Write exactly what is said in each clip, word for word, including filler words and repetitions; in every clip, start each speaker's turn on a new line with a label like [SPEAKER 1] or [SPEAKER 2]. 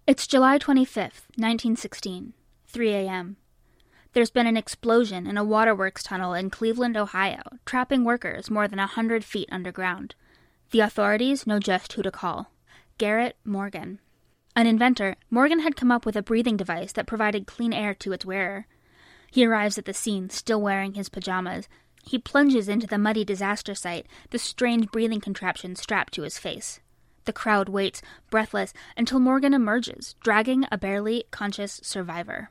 [SPEAKER 1] It's July twenty-fifth, nineteen sixteen, three a.m. There's been an explosion in a waterworks tunnel in Cleveland, Ohio, trapping workers more than a hundred feet underground. The authorities know just who to call. Garrett Morgan. An inventor, Morgan had come up with a breathing device that provided clean air to its wearer. He arrives at the scene still wearing his pajamas. He plunges into the muddy disaster site, the strange breathing contraption strapped to his face. The crowd waits, breathless, until Morgan emerges, dragging a barely conscious survivor.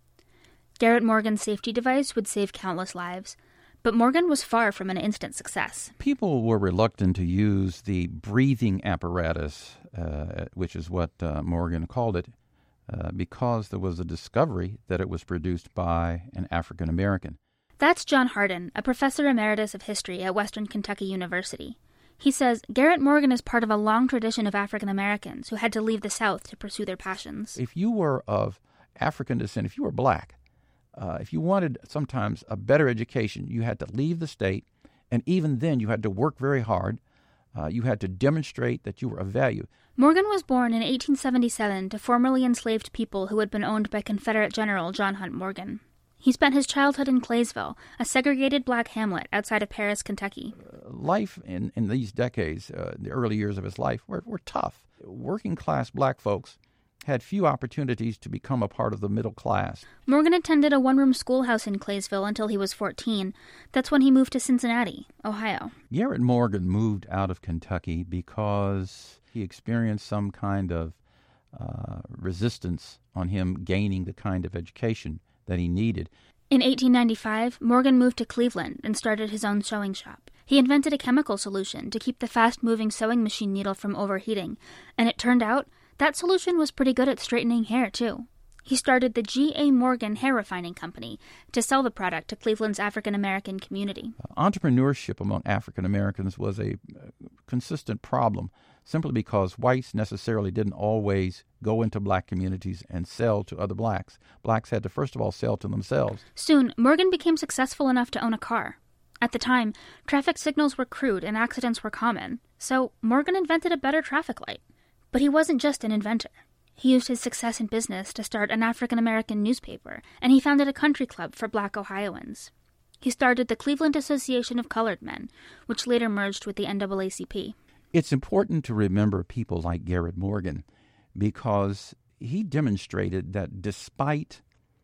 [SPEAKER 1] Garrett Morgan's safety device would save countless lives, but Morgan was far from an instant success.
[SPEAKER 2] People were reluctant to use the breathing apparatus, uh, which is what uh, Morgan called it, uh, because there was a discovery that it was produced by an African American.
[SPEAKER 1] That's John Hardin, a professor emeritus of history at Western Kentucky University. He says Garrett Morgan is part of a long tradition of African Americans who had to leave the South to pursue their passions.
[SPEAKER 2] If you were of African descent, if you were black, uh, if you wanted sometimes a better education, you had to leave the state, and even then you had to work very hard. Uh, you had to demonstrate that you were of value.
[SPEAKER 1] Morgan was born in eighteen seventy-seven to formerly enslaved people who had been owned by Confederate General John Hunt Morgan. He spent his childhood in Claysville, a segregated black hamlet outside of Paris, Kentucky.
[SPEAKER 2] Uh, life in, in these decades, uh, the early years of his life, were, were tough. Working-class black folks had few opportunities to become a part of the middle class.
[SPEAKER 1] Morgan attended a one-room schoolhouse in Claysville until he was fourteen. That's when he moved to Cincinnati, Ohio.
[SPEAKER 2] Garrett Morgan moved out of Kentucky because he experienced some kind of uh, resistance on him gaining the kind of education that he needed.
[SPEAKER 1] In eighteen ninety-five, Morgan moved to Cleveland and started his own sewing shop. He invented a chemical solution to keep the fast-moving sewing machine needle from overheating, and it turned out that solution was pretty good at straightening hair, too. He started the G A. Morgan Hair Refining Company to sell the product to Cleveland's African-American community.
[SPEAKER 2] Uh, entrepreneurship among African Americans was a uh, consistent problem, simply because whites necessarily didn't always go into black communities and sell to other blacks. Blacks had to, first of all, sell to themselves.
[SPEAKER 1] Soon, Morgan became successful enough to own a car. At the time, traffic signals were crude and accidents were common, so Morgan invented a better traffic light. But he wasn't just an inventor. He used his success in business to start an African-American newspaper, and he founded a country club for black Ohioans. He started the Cleveland Association of Colored Men, which later merged with the N double A C P.
[SPEAKER 2] It's important to remember people like Garrett Morgan because he demonstrated that despite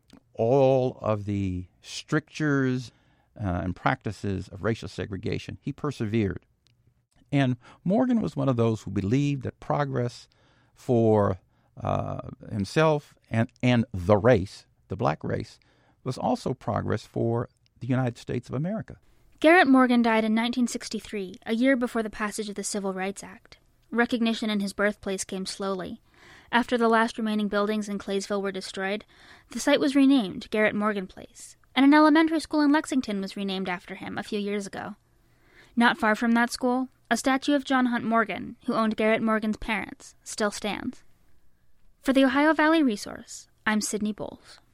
[SPEAKER 2] all of the strictures uh, and practices of racial segregation, he persevered. And Morgan was one of those who believed that progress for uh, himself and, and the race, the black race, was also progress for the United States of America.
[SPEAKER 1] Garrett Morgan died in nineteen sixty-three, a year before the passage of the Civil Rights Act. Recognition in his birthplace came slowly. After the last remaining buildings in Claysville were destroyed, the site was renamed Garrett Morgan Place, and an elementary school in Lexington was renamed after him a few years ago. Not far from that school, a statue of John Hunt Morgan, who owned Garrett Morgan's parents, still stands. For the Ohio Valley Resource, I'm Sydney Bowles.